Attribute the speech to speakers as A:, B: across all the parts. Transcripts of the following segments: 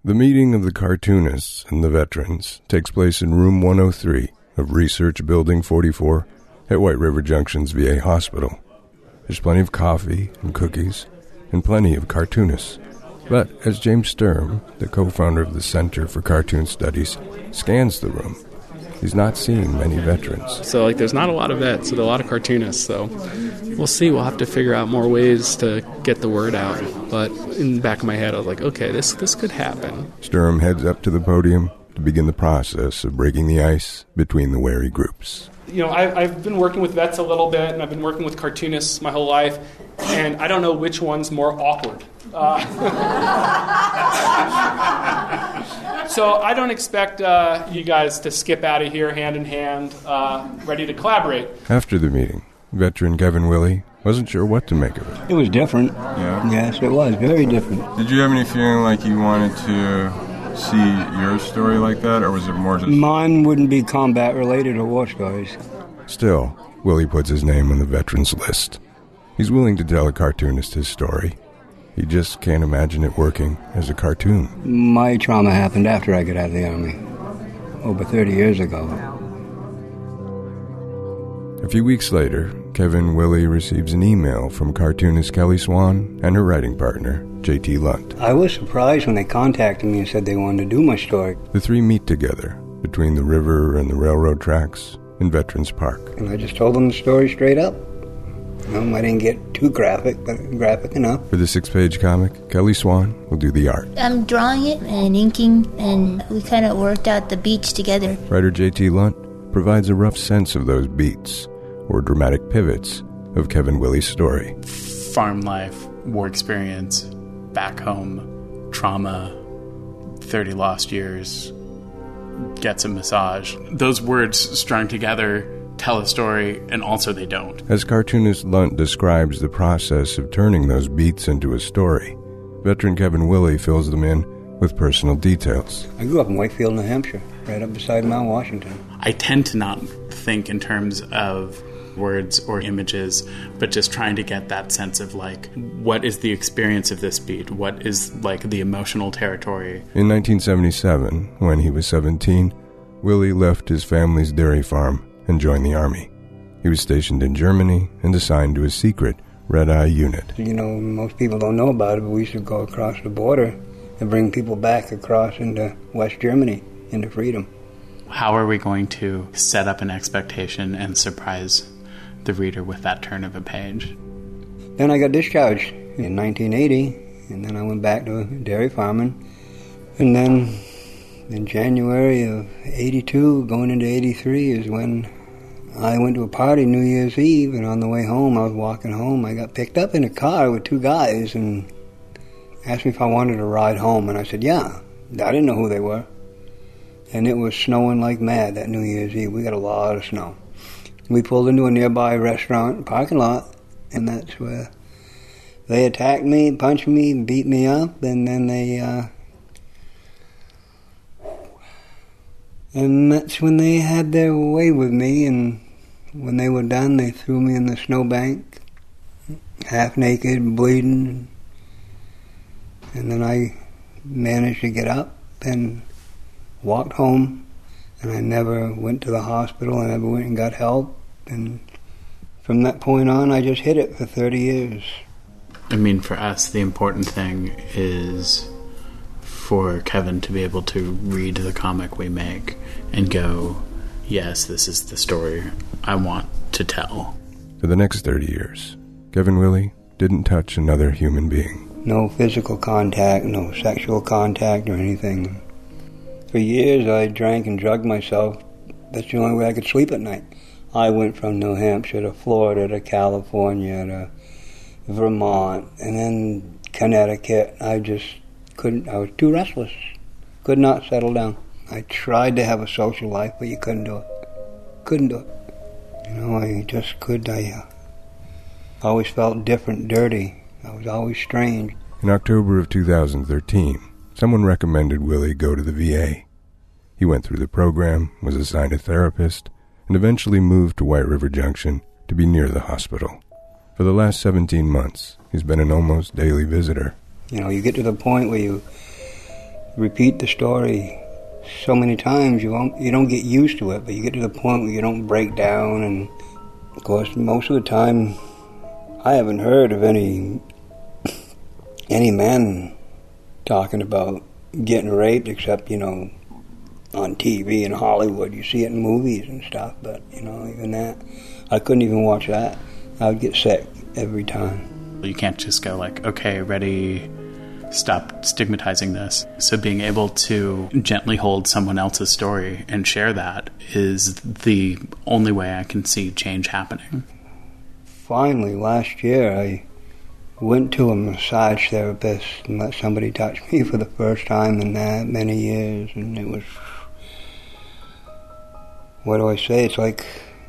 A: The meeting of the cartoonists and the veterans takes place in room 103 of Research Building 44 at White River Junction's VA hospital. There's plenty of coffee and cookies and plenty of cartoonists. But as James Sturm, the co-founder of the Center for Cartoon Studies, scans the room, he's not seeing many veterans.
B: So, there's not a lot of vets, so there are a lot of cartoonists. So, we'll see. We'll have to figure out more ways to get the word out. But in the back of my head, I was like, okay, this could happen.
A: Sturm heads up to the podium to begin the process of breaking the ice between the wary groups.
B: I've been working with vets a little bit, and I've been working with cartoonists my whole life, and I don't know which one's more awkward. So I don't expect you guys to skip out of here hand in hand, ready to collaborate.
A: After the meeting, veteran Kevin Willey wasn't sure what to make of it.
C: It was different.
A: Yeah?
C: Yes, it was. Very different.
A: Did you have any feeling like you wanted to see your story like that, or was it more just...
C: Mine wouldn't be combat-related or war stories.
A: Still, Willey puts his name on the veterans list. He's willing to tell a cartoonist his story. He just can't imagine it working as a cartoon.
C: My trauma happened after I got out of the Army, over 30 years ago.
A: A few weeks later, Kevin Willey receives an email from cartoonist Kelly Swan and her writing partner, J.T. Lunt.
C: I was surprised when they contacted me and said they wanted to do my story.
A: The three meet together between the river and the railroad tracks in Veterans Park.
C: And I just told them the story straight up. I didn't get too graphic, but graphic enough.
A: For the 6-page comic, Kelly Swan will do the art.
D: I'm drawing it and inking, and we kind of worked out the beats together.
A: Writer J.T. Lunt provides a rough sense of those beats, or dramatic pivots, of Kevin Willey's story.
E: Farm life, war experience, back home, trauma, 30 lost years, gets a massage. Those words strung together tell a story, and also they don't.
A: As cartoonist Lunt describes the process of turning those beats into a story, veteran Kevin Willey fills them in with personal details.
C: I grew up in Wakefield, New Hampshire, right up beside Mount Washington.
E: I tend to not think in terms of words or images, but just trying to get that sense of what is the experience of this beat? What is the emotional territory?
A: In 1977, when he was 17, Willey left his family's dairy farm and joined the Army. He was stationed in Germany and assigned to a secret Red Eye unit.
C: Most people don't know about it, but we used to go across the border and bring people back across into West Germany, into freedom.
E: How are we going to set up an expectation and surprise the reader with that turn of a page?
C: Then I got discharged in 1980, and then I went back to dairy farming. And then in January of 82, going into 83, is when I went to a party New Year's Eve, and on the way home, I was walking home. I got picked up in a car with two guys and asked me if I wanted to ride home, and I said, yeah. I didn't know who they were. And it was snowing like mad that New Year's Eve. We got a lot of snow. We pulled into a nearby restaurant parking lot, and that's where they attacked me, punched me, beat me up, and then and that's when they had their way with me, and when they were done, they threw me in the snowbank, half naked, bleeding, and then I managed to get up and walked home, and I never went to the hospital. I never went and got help, and from that point on, I just hid it for 30 years.
E: For us, the important thing is for Kevin to be able to read the comic we make and go, yes, this is the story I want to tell.
A: For the next 30 years, Kevin Willey didn't touch another human being.
C: No physical contact, no sexual contact or anything. For years, I drank and drugged myself. That's the only way I could sleep at night. I went from New Hampshire to Florida to California to Vermont and then Connecticut. I just couldn't. I was too restless. Could not settle down. I tried to have a social life, but you couldn't do it. Couldn't do it. I just could. I always felt different, dirty. I was always strange.
A: In October of 2013, someone recommended Willey go to the VA. He went through the program, was assigned a therapist, and eventually moved to White River Junction to be near the hospital. For the last 17 months, he's been an almost daily visitor.
C: You get to the point where repeat the story so many times you don't get used to it, but you get to the point where you don't break down. And of course, most of the time, I haven't heard of any men talking about getting raped, except, on TV in Hollywood. You see it in movies and stuff, but, even that, I couldn't even watch that. I would get sick every time.
E: You can't just go like, okay, ready, stop stigmatizing this. So being able to gently hold someone else's story and share that is the only way I can see change happening.
C: Finally, last year, I went to a massage therapist and let somebody touch me for the first time in that many years, and it was, what do I say, it's like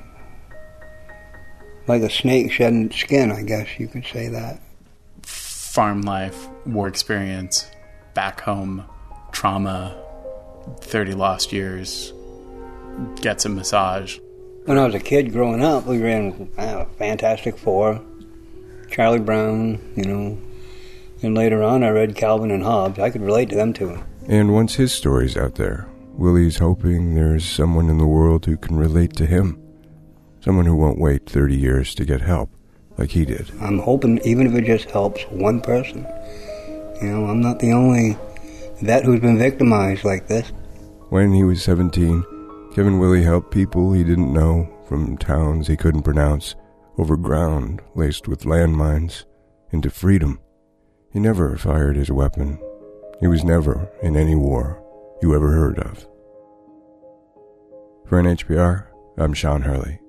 C: a snake shedding its skin, I guess you could say that.
E: Farm life, war experience, back home, trauma, 30 lost years, gets a massage.
C: When I was a kid growing up, we ran Fantastic Four, Charlie Brown, and later on I read Calvin and Hobbes. I could relate to them too.
A: And once his story's out there, Willie's hoping there's someone in the world who can relate to him. Someone who won't wait 30 years to get help, like he did.
C: I'm hoping, even if it just helps one person. I'm not the only vet who's been victimized like this.
A: When he was 17, Kevin Willie helped people he didn't know from towns he couldn't pronounce, over ground laced with landmines, into freedom. He never fired his weapon. He was never in any war you ever heard of. For NHPR, I'm Sean Hurley.